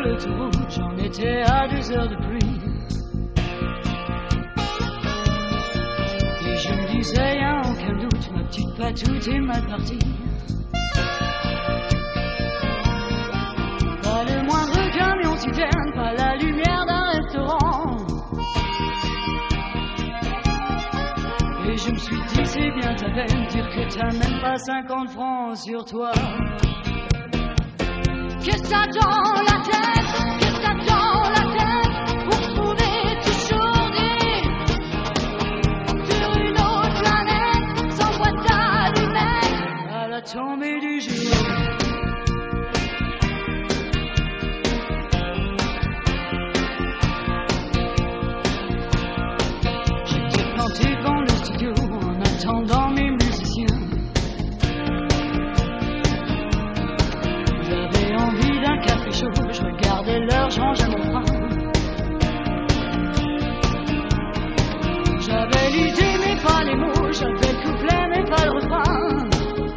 l'autoroute, j'en étais à 2 heures de pluie. Et je me disais, y'a aucun doute, ma petite patoute est mal partie. Pas le moindre camion citerne, pas la lumière d'un restaurant. Et je me suis dit, c'est bien ta peine, dire que t'as même pas 50 francs sur toi. Qu'est-ce que t'as dans la tête? Qu'est-ce que t'as dans la tête? Pour trouver toujours sur une autre planète, sans boîte d'allumettes, à la tombée du jour. J'étais planté devant le studio en attendant mes musiciens. Envie d'un café chaud, je regardais l'heure, je rangeais mon frein. J'avais l'idée mais pas les mots, j'avais le couplet mais pas le refrain.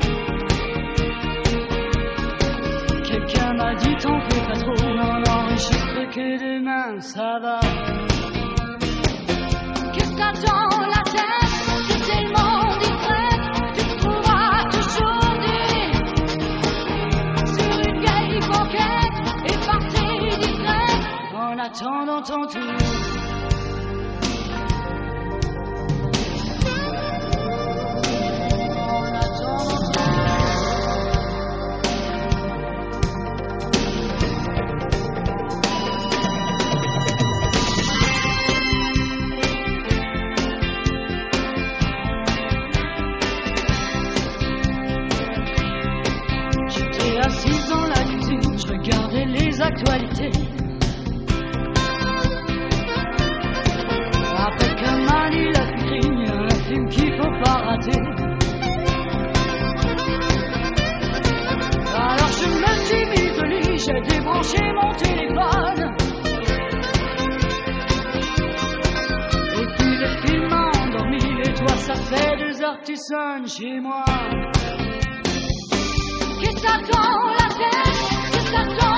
Quelqu'un m'a dit t'en fais pas trop, non, enregistre que demain ça va. Qu'est-ce que t'as dans la tête? T'es tellement distraite, tu te trouveras toujours et partir discret en attendant ton tour. En attendant ton tour. J'étais assise dans la cuisine, je regardais les actualités. Après que Mani l'a figurine, un film qu'il faut pas rater. Alors je me suis mise au lit, j'ai débranché mon téléphone. Et puis le film m'a endormi, et toi ça fait 2 heures que tu sonnes chez moi. Qu'est-ce que t'as dans la tête? Qu'est-ce que t'as dans